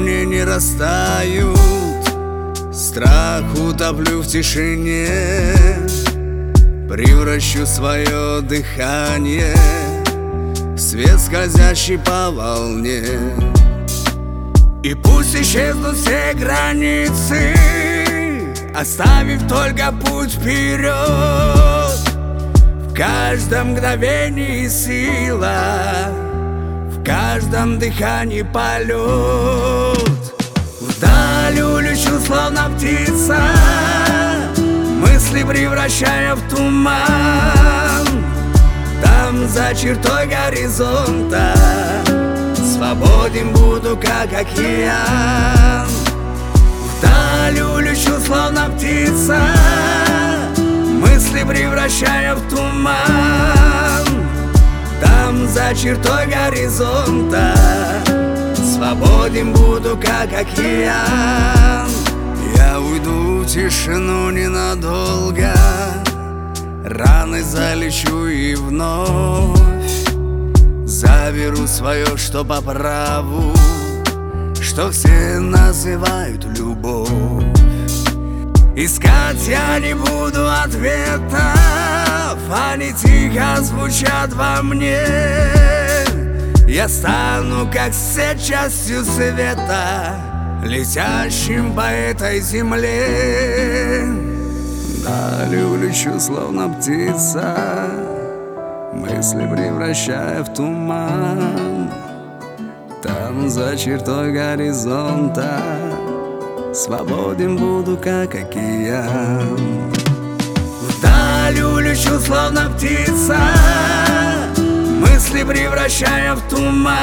мне не растают. Страх утоплю в тишине, превращу свое дыхание в свет, скользящий по волне. И пусть исчезнут все границы, оставив только путь вперед. В каждом мгновении сила, в каждом дыхании полет. Вдаль улечу, словно птица, мысли превращая в туман. Там за чертой горизонта свободен буду, как океан. Вдаль улечу, словно птица, мысли превращая в туман. Там за чертой горизонта свободен буду, как океан. Я уйду в тишину ненадолго, раны залечу и вновь заберу свое, что по праву, что все называют любовь. Искать я не буду ответов, они тихо звучат во мне. Я стану, как все, частью света, летящим по этой земле. Далее улечу, словно птица, мысли превращая в туман. Там за чертой горизонта свободен буду, как океан. Вдаль улечу, словно птица, мысли превращая в туман.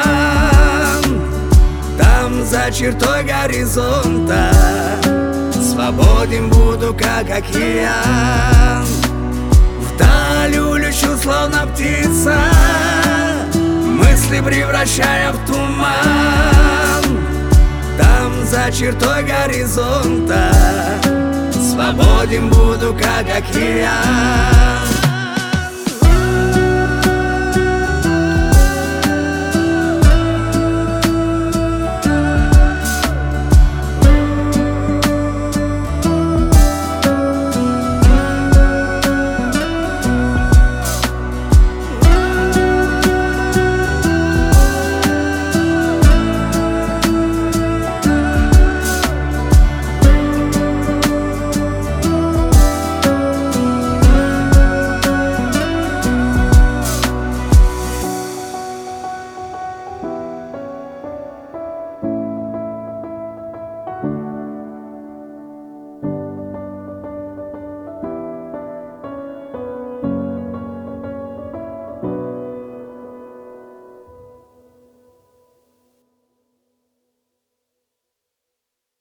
Там за чертой горизонта свободен буду, как океан. Вдаль улечу, словно птица, мысли превращая в туман. Там за чертой горизонта свободен буду, как океан.